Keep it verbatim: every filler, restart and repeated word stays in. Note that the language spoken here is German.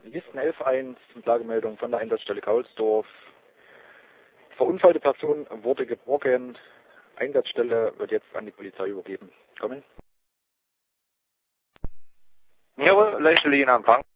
Listen elf eins, Lagemeldung von der Einsatzstelle Kaulsdorf. Verunfallte Person wurde geborgen. Einsatzstelle wird jetzt an die Polizei übergeben. Kommen. Jawohl, Leiche liegen am Empfang.